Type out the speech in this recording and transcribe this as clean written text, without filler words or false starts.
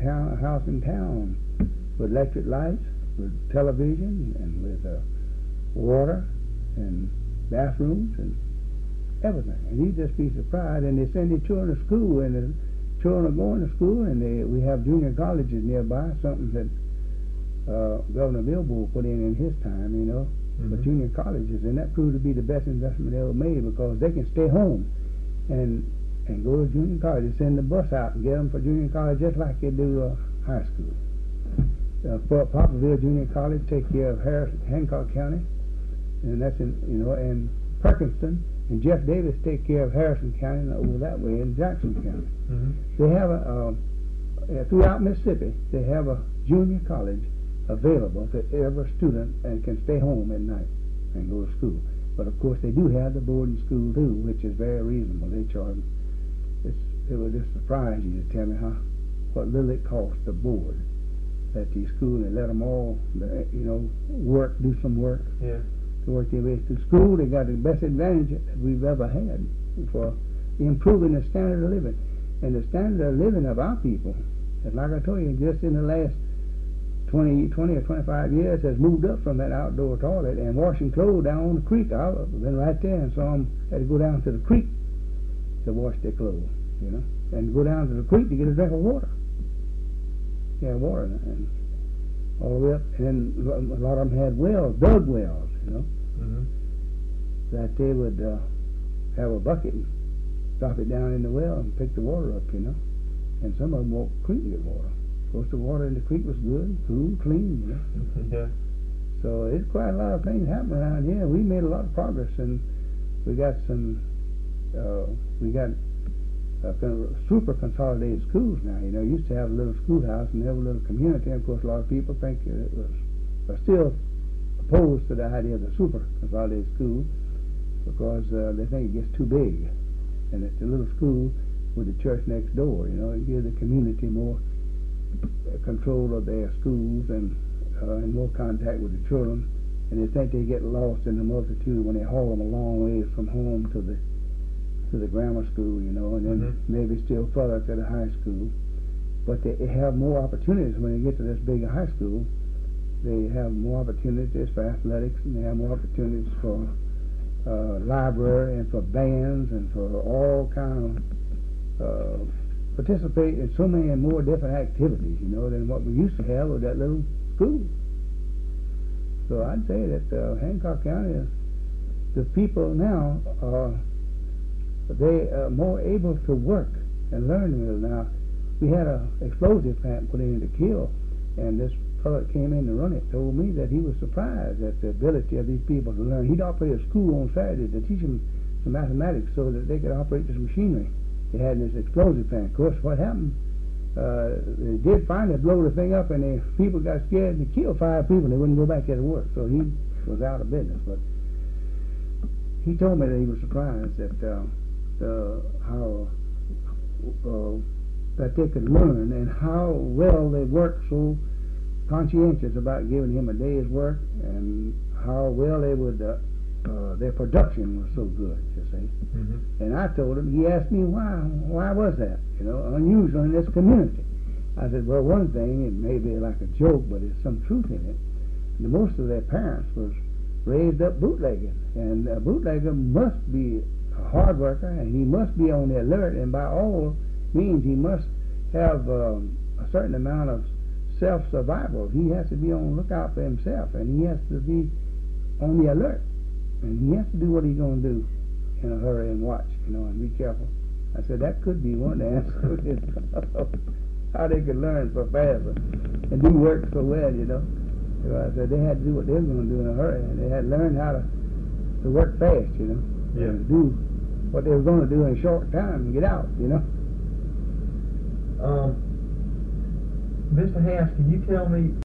house in town with electric lights, with television, and with water and bathrooms and everything. And you'd just be surprised. And they send their children to school, and the children are going to school, and we have junior colleges nearby, something that Governor Bilbo put in his time, you know, for junior colleges, and that proved to be the best investment they ever made, because they can stay home and go to junior college. They send the bus out and get them for junior college just like they do high school. Poplarville Junior College take care of Hancock County, and that's in, you know, and Perkinston and Jeff Davis take care of Harrison County and over that way in Jackson County. They have throughout Mississippi, they have a junior college available to every student and can stay home at night and go to school. But of course they do have the boarding school too, which is very reasonable. They charge, it would just surprise you to tell me what little it costs to board at these schools. They let them all, you know, do some work. Yeah. To work their way through school. They got the best advantage that we've ever had for improving the standard of living. And the standard of living of our people, like I told you, just in the last 20 or 25 years has moved up from that outdoor toilet and washing clothes down on the creek. I've been right there and saw them had to go down to the creek to wash their clothes, you know, and go down to the creek to get a drink of water. Yeah, water, and all the way up. And then a lot of them had wells, dug wells, you know, that they would have a bucket and drop it down in the well and pick the water up, you know. And some of them won't creek get water. Of course, the water in the creek was good, cool, clean, you know. Yeah. So it's quite a lot of things happening around here. We made a lot of progress, and we got some, super consolidated schools now. You know, used to have a little schoolhouse and every little community. Of course, a lot of people think it are still opposed to the idea of the super consolidated school because they think it gets too big, and it's a little school with the church next door. You know, it gives the community more control of their schools and more contact with the children, and they think they get lost in the multitude when they haul them a long ways from home to the grammar school, you know, and then maybe still further to the high school. But they have more opportunities when they get to this big high school. They have more opportunities for athletics, and they have more opportunities for library and for bands and for all kind of participate in so many more different activities, you know, than what we used to have with that little school. So I'd say that Hancock County is, the people now they are more able to work and learn. Now, we had an explosive plant put in to kill, and this fellow that came in to run it told me that he was surprised at the ability of these people to learn. He'd operate a school on Saturday to teach them some mathematics so that they could operate this machinery they had in this explosive plant. Of course, what happened, they did finally blow the thing up, and the people got scared and they killed 5 people. They wouldn't go back there to work, so he was out of business. But he told me that he was surprised at how that they could learn and how well they worked, so conscientious about giving him a day's work, and how well they would their production was so good, you see. And I told him, he asked me why was that, you know, unusual in this community. I said, well, one thing, it may be like a joke, but there's some truth in it. Most of their parents was raised up bootlegging, and a bootlegger must be a hard worker, and he must be on the alert, and by all means he must have a certain amount of self-survival. He has to be on the lookout for himself, and he has to be on the alert, and he has to do what he's going to do in a hurry and watch, you know, and be careful. I said that could be one answer how they could learn so fast and do work so well, you know. So I said they had to do what they were going to do in a hurry, and they had to learn how to work fast, you know, and do what they were going to do in a short time and get out, you know. Mr. Hance, can you tell me